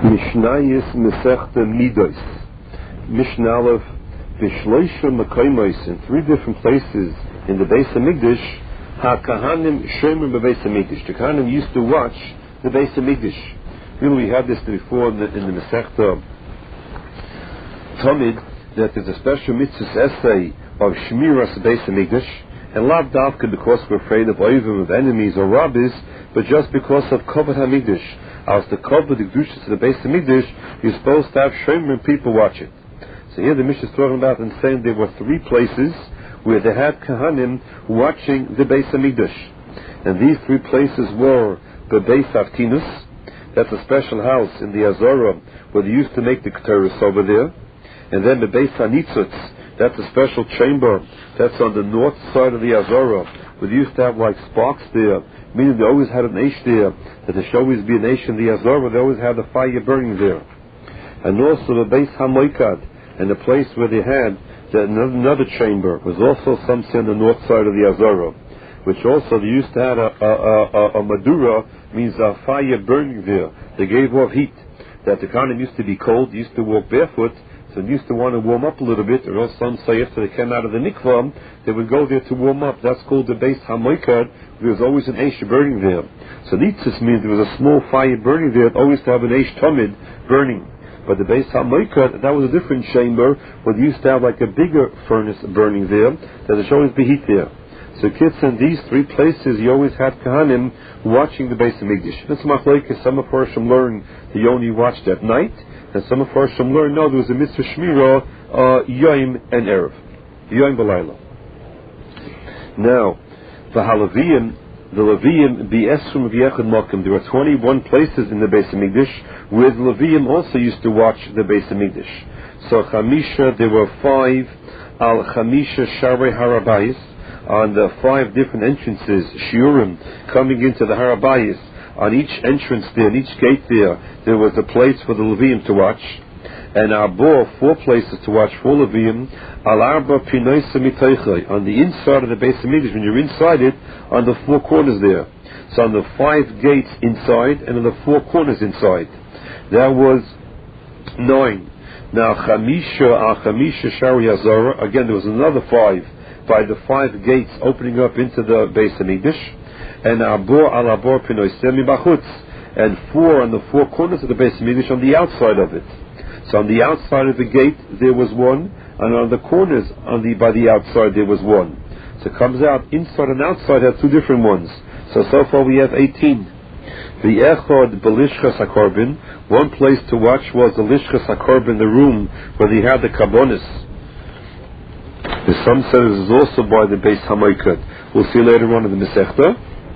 Mishnayis Mesechta Midos. Mishnah Aleph V'shloisha Makaymos, in three different places in the Beis Hamikdash, HaKahanim Shomer BeBeis Hamikdash. The Kahanim used to watch the Beis Hamikdash. Really, we had this before in the Mesechta Tamid, that there's a special mitzvah essay of Shmiras Beis Hamikdash, and not davka because we're afraid of oivim, of enemies or robbers, but just because of Kavod Hamikdash. As the Kavod, the Kedusha to the Beis Hamikdash, you're supposed to have Shomer people watch it. So here the Mishnah is talking about and saying there were three places where they had Kahanim watching the Beis Hamikdash. And these three places were the Beis Avtinus, that's a special house in the Azorah where they used to make the Keteris over there. And then the Beis Hanitzutz, that's a special chamber that's on the north side of the Azorah, where they used to have like sparks there, meaning they always had an Eish there, that there should always be an Eish in the Azorah, they always had the fire burning there. And also the Beis HaMoikad, and the place where they had another chamber was also something on the north side of the Azorah, which also they used to have a Madura, means a fire burning there. They gave off heat. That the Kahanim used to be cold, used to walk barefoot, so they used to want to warm up a little bit, or else some say after they came out of the mikvah, they would go there to warm up. That's called the Beis HaMoikad. There was always an Eish burning there. So Nitzis means there was a small fire burning there, always to have an Eish Tamid burning. But the Beis HaMoikad, that was a different chamber, where they used to have like a bigger furnace burning there, that there should always be heat there. So kids, in these three places, you always had Kahanim watching the Beis Hamikdash. That's machlokes. Some of Farshim learn that you only watched at night, and some of Farshim learn no, there was a mitzvah shmira Yom and Erev, Yom B'Layla. Now, the Leviyim B'Esrim V'Yechad Makom. There were 21 places in the Beis Hamikdash where the Leviyim also used to watch the Beis Hamikdash. So Chamisha, there were 5 Al Chamisha Sharei Harabayis, on the 5 different entrances, Shiurim, coming into the Harabayis. On each entrance there, on each gate there was a place for the Leviyim to watch. And Arbor, 4 places to watch for Leviyim. Al Arba Pinoisa Mitaychai, on the inside of the Beis Hamikdash, when you're inside it, on the 4 corners there. So on the 5 gates inside, and on the 4 corners inside. That was 9. Now Chamisha Shari Azara, again there was another 5. By the 5 gates opening up into the Beis Hamikdash, and Arbor al Arbor Pinoisem Bachutz, and 4 on the 4 corners of the Beis Hamikdash on the outside of it. So on the outside of the gate there was 1, and on the corners by the outside there was 1. So it comes out inside and outside have 2 different ones. So far we have 18. The Echad Belishchas HaKorban, one place to watch was the Lishchas HaKorban, the room where they had the Kabbonis. Some said it is also by the Beis HaMoikad. We'll see later on in the Mesechta.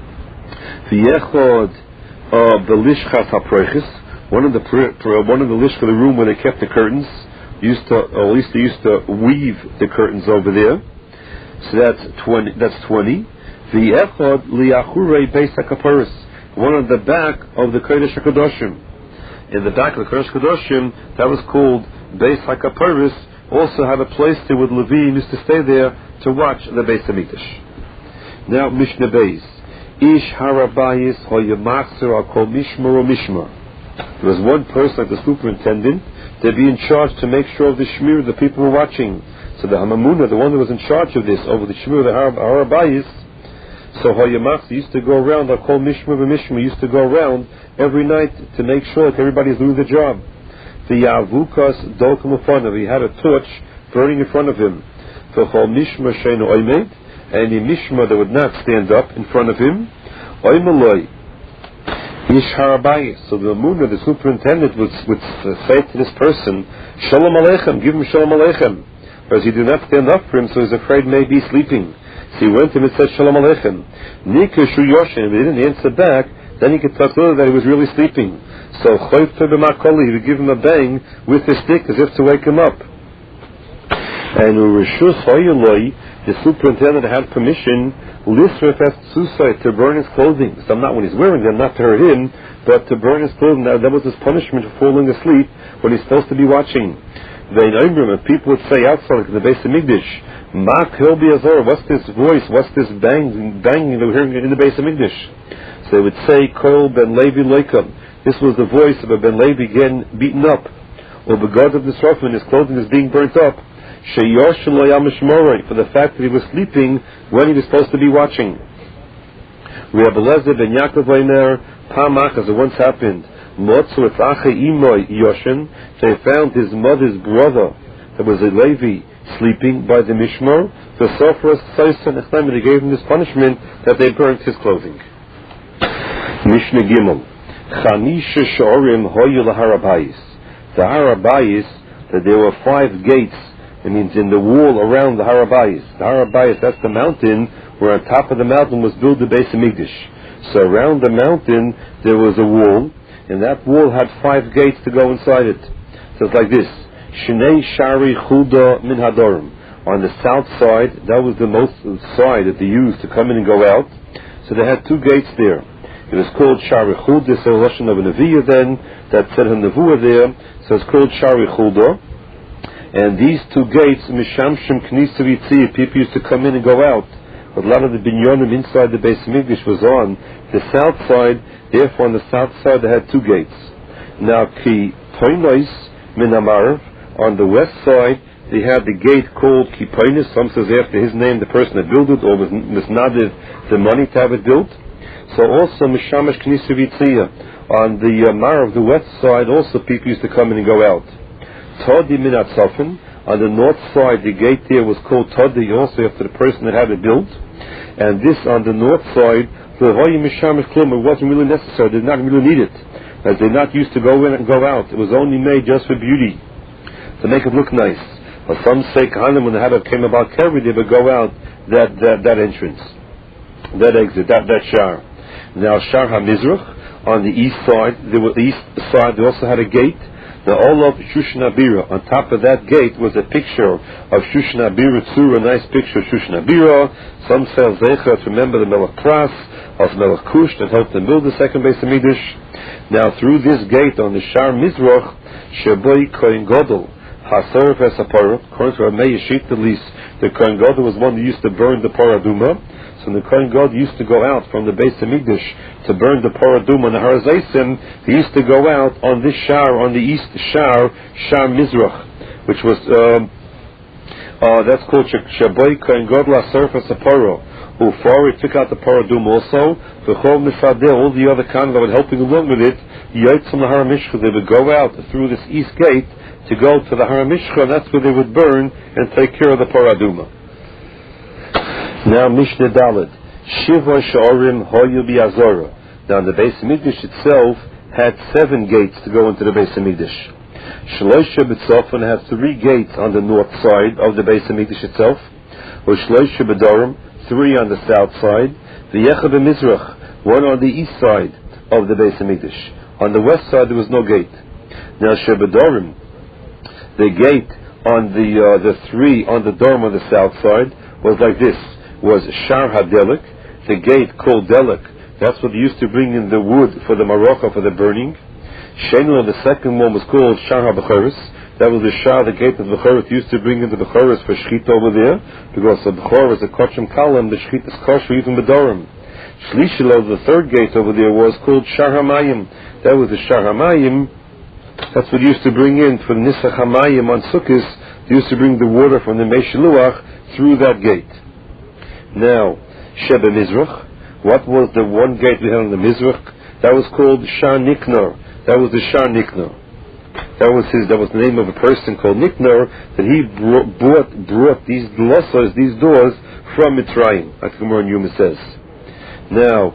V'yechod b'lishchas haproichis, one of the lishcha, the room where they kept the curtains, at least they used to weave the curtains over there. So that's 20. V'yechod li'achurei Beis HaKaparis, one on the back of the Kodesh HaKadoshim. In the back of the Kodesh HaKadoshim, that was called Beis HaKaparis. Also had a place there with Levim used to stay there to watch the Beis Hamikdash. Now Mishnah Beis, Ish Harabayis Hoyamachzer Al Kol Mishmar or Mishmar. There was one person, like the superintendent, to be in charge to make sure of the Shmir the people were watching. So the Hamamuna, the one that was in charge of this, over the Shmir, the Harabayis, so Hoyamachzer used to go around, Al Kol Mishmar or Mishmar, used to go around every night to make sure that everybody's doing the job. The Yavukas Dolkamufanav, he had a torch burning in front of him. For Mishma Sheinu Oymed, and the Mishma that would not stand up in front of him, Oymeloi Ish Harabayis. So the Munah, the superintendent, would say to this person, Shalom Aleichem, give him Shalom Aleichem. Whereas he did not stand up for him, so he's afraid maybe he's sleeping. So he went to him and said Shalom Aleichem. Nikashu Yoshin, if he didn't answer back, then he could tell that he was really sleeping. So he would give him a bang with his stick as if to wake him up. And the superintendent had permission to burn his clothing. So not when he's wearing them, not to hurt him, but to burn his clothing. That was his punishment for falling asleep when he's supposed to be watching. And people would say outside in the Beis Hamikdash, what's this voice? What's this banging that we're hearing in the Beis Hamikdash? So they would say, Kol ben Levi Loikam. This was the voice of a Ben Levi getting beaten up, or begod of Nisrafim, his clothing is being burnt up, Sheyosh lo yamishmoroi, for the fact that he was sleeping when he was supposed to be watching. Rabbi Eliezer ben Yaakov Omer, Pamach, as it once happened, Motzu et ache imoy Yoshin, they found his mother's brother, that was a Levi, sleeping by the Mishmor, the Sofras Saisan Echlem, they gave him this punishment that they burnt his clothing. Mishnah Gimel, Chanisha Shorim Hoyu Laharabayis. The Harabayis, that there were 5 gates, it means in the wall around the Harabayis. The Harabayis, that's the mountain, where on top of the mountain was built the Beis Hamikdash. So around the mountain there was a wall, and that wall had 5 gates to go inside it. So it's like this: Shnei Shari Chuda Min Hadorim. On the south side, that was the most side that they used to come in and go out. So they had 2 gates there. It was called Shari Chuda. This is a lesson of a Nevi'ah then that said a Nevuah there. So it's called Shari Chuda. And these 2 gates, Mishamshim Knisa V'Tziyah, people used to come in and go out. But a lot of the binyanim inside the Beis Hamikdash was on the south side. Therefore, on the south side they had 2 gates. Now, Ki Poinois Min Amarav, on the west side they had the gate called Ki Poinis. Some says after his name, the person that built it, or was misnaded the money to have it built. So also Mishamash Knisa V'Tziyah, on the Marav, the west side, also people used to come in and go out. Todi Min Atzafin, on the north side, the gate there was called Todi, also after the person that had it built. And this on the north side, it wasn't really necessary. They did not really need it, as they not used to go in and go out. It was only made just for beauty, to make it look nice. Or some say Kahanim, when the Habab came about Kerry, they would go out that entrance, that exit, that shar. Now Shar HaMizrach, on the east side, they also had a gate. The Olav Shushan Abira. On top of that gate was a picture of Shushan Abira Tzur, a nice picture of Shushan Abira. Some say Zecher to remember the Melech Pras of Melech Kush that helped them build the second Beis Hamikdash. Now through this gate on the Shar Mizrach, Sheboi Kohen Gadol Haser Vesapara, according to Ramei Yeshit at least, the Kohen Gadol was one who used to burn the Paraduma. So the Kohen Gadol used to go out from the Beis Hamikdash to burn the Paraduma and the Har Zaysim. He used to go out on this shar, on the east shar, Shar Mizrach, which was that's called Shaboy Kohen Gadol Aserfa Saparo. Who forward took out the Paraduma also. V'chol Misadeh, all the other kind that were helping along with it, Yotzim the Har Mishcha, they would go out through this east gate to go to the Har Mishcha, and that's where they would burn and take care of the Paraduma. Now Mishnah Daled, Shiva Sha'orim Hoyu Bi'azora. Now the Beis Hamikdash itself had 7 gates to go into the Beis Hamikdash. Shloisha B'tzofan has 3 gates on the north side of the Beis Hamikdash itself. Or Shloisha B'dorim, 3 on the south side. V'yecha B'mizrach, 1 on the east side of the Beis Hamikdash. On the west side there was no gate. Now Shebedorim, the gate on the 3 on the dorm on the south side was like this. Was Shar HaDelik, the gate called Delik. That's what they used to bring in the wood for the Marokah, for the burning. Shenel, the second one, was called Shar HaBechoros. That was the Shar, the gate of Bechoros used to bring in the Bechoros for Shechita over there, because the Bechoros, the Kochim Kalam, the Shechita is kosher even Bedorim. Shlishilo, the third gate over there, was called Shar HaMayim. That was the Shar HaMayim. That's what used to bring in for the Nisach HaMayim on Sukkot. They used to bring the water from the Mei Shiluach through that gate. Now, Sheba Mizrach, what was the one gate we had on the Mizrach? That was called Shar Niknar. That was the Shar Niknar. That was the name of a person called Niknar, that he brought these glossos, these doors, from Mitzrayim, like the Gemara in Yuma says. Now,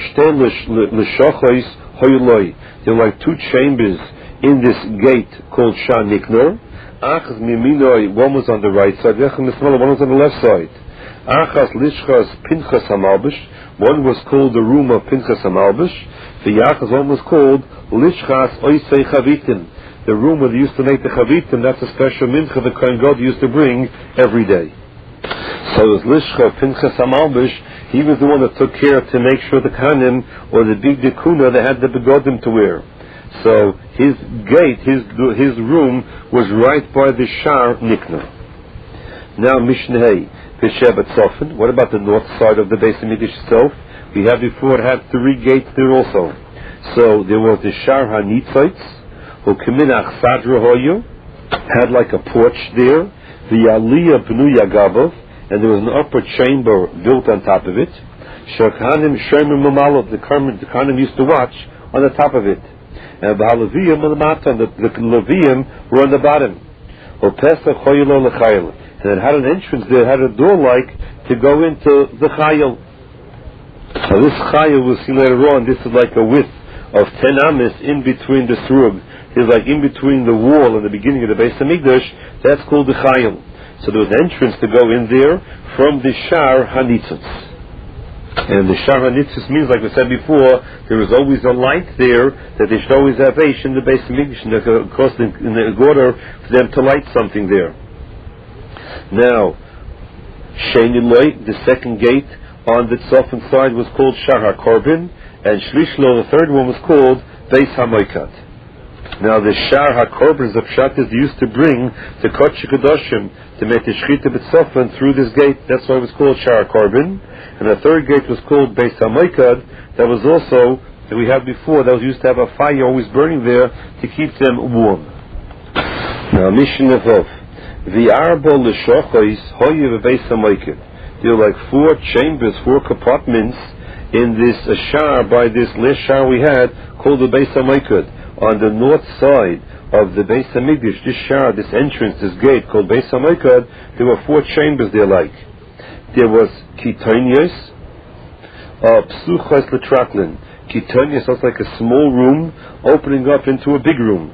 there were like 2 chambers in this gate called Shar Niknar. One was on the right side, one was on the left side. Achas Lishchas Pinchas HaMalbish, one was called the room of Pinchas HaMalbish. The Yachas one was called Lishchas Oisei Chavitim, the room where they used to make the Chavitim. That's a special mincha the Kohen Gadol used to bring every day. So it was Lishcha Pinchas HaMalbish. He was the one that took care to make sure the Kahanim, or the big Dekuna, they had the begodim to wear. So his gate, his room was right by the Shar Nikna. Now Mishnah Peshebat Sofin. What about the north side of the Beis Hamikdash itself? We had before, it had 3 gates there also. So there was the Shar HaNitzites, who Keminach Sadra Hoyu, had like a porch there, the Aliyah Bnuya Gabav, and there was an upper chamber built on top of it. Shekanim Shemer Mamalov, the Kohanim used to watch on the top of it. And the Levium on the bottom, the Levium were on the bottom. And it had an entrance there, it had a door like to go into the Chayil. Now this Chayil we'll see later on, this is like a width of 10 amis in between the Surug. It's like in between the wall and the beginning of the Beis HaMikdash. That's called the Chayil. So there was an entrance to go in there from the Shar HaNitzitz. And the Shar HaNitzitz means, like we said before, there is always a light there, that they should always have Eish in the Beis HaMikdash, in order for them to light something there. Now, Shein Eloi, the second gate on the Tzofan side was called Shar HaKorban, and Shlishlo, the third one, was called Beis HaMoikad. Now the Shar HaKorban of Pshat is used to bring the Kodesh Kedoshim to make the Shechita B'Tzofan through this gate. That's why it was called Shar HaKorban. And the third gate was called Beis HaMoikad. That was also, that we had before, that was used to have a fire always burning there to keep them warm. Now Mishnah Vov, the Arba L'Shochos Hoye Beis HaMoikad. There are like 4 chambers, 4 compartments in this Shar, by this last Shar we had, called the Beis HaMoikad. On the north side of the Beis HaMikdash, this Shar, this entrance, this gate called Beis HaMoikad, there were 4 chambers there like. There was Kitonios, Psuchos L'Traklin. Kitonios was like a small room opening up into a big room.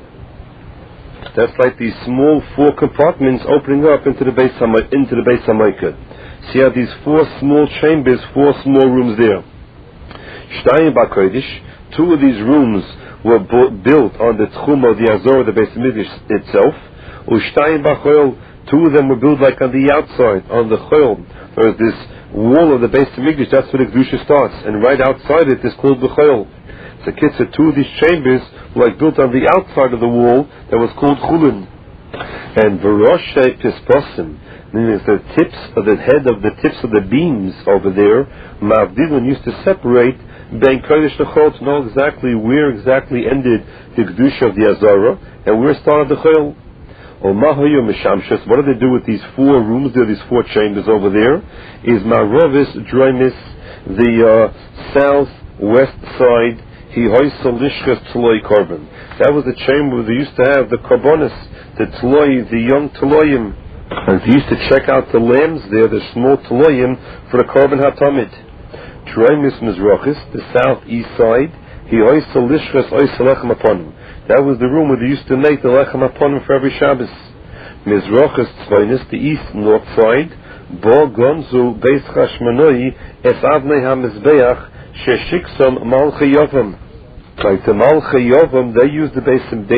That's like these small 4 compartments opening up into the Beis HaMoikad. See how these 4 small chambers, 4 small rooms there. Shtayim BaKodesh, 2 of these rooms were built on the Tchum of the Azor, the Beis HaMikdash itself. Ushtayim BaChoil, 2 of them were built like on the outside, on the Choil. There was this wall of the Beis HaMikdash, that's where the Kedusha starts, and right outside it is called the Choil. So Kitzur, 2 of these chambers were like built on the outside of the wall that was called Chulin. And V'roshei Pisposim, meaning the tips of the head of the tips of the beams over there, Mavdilin used to separate Ben Kodesh L'Chol, to know exactly where exactly ended the Kedusha of the Azara and where started the Chol. Or Mahayu Mishamshas, what do they do with these 4 rooms there, these 4 chambers over there? Is Marovis Droimis, the southwest side, Hihoisal Lishkas Tloi Korban. That was the chamber where they used to have the Korbanis, the Tloi, the young Tloyim. And they used to check out the lambs there, the small Tloyim, for the Korban HaTamid. Droimis Mizrachis, the southeast side, Hihoisal Lishkas Oisal Lechem Aponim. That was the room where they used to make the Lechem Aponim for every Shabbos. Mizrachis Tzvainis, the east north side, Bo Gonzu Beis Chashmonoi Es Avnei HaMizbeach Sheshiksom Malchei Yovam. Like the Malchei Yovam, they used the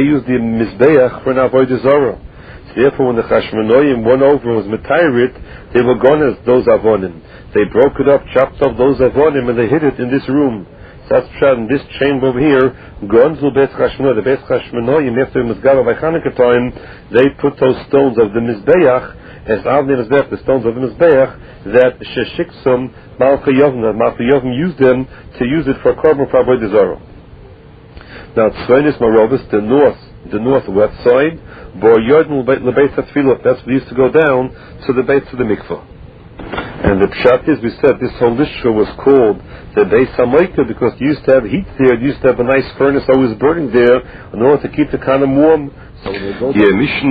Mizbeach for an Avodah Zarah. So therefore, when the Chashmonoim won over and was Metayirit, they were gone as those Avonim. They broke it up, chopped up those Avonim, and they hid it in this room. So that's in this chamber over here, Gonzul Beis Chashmonoim, the Beis Chashmonoim, after Mizgara by Chanukah time, they put those stones of the Mizbeach, as Avnei Mizbeach, the stones of the Mizbeach, that Sheshiksum Malchei Yovim used them to use it for Korban for Avodah Zarah. Now Tzvainis Marovis, the northwest side, Bor Yodin LeBeis HaTfilah, that's where we used to go down to the Beis of the Mikvah. And the pshat is, we said this whole lishka was called the Beis HaMoikad because you used to have heat there, you used to have a nice furnace always burning there in order to keep the kind of warm. So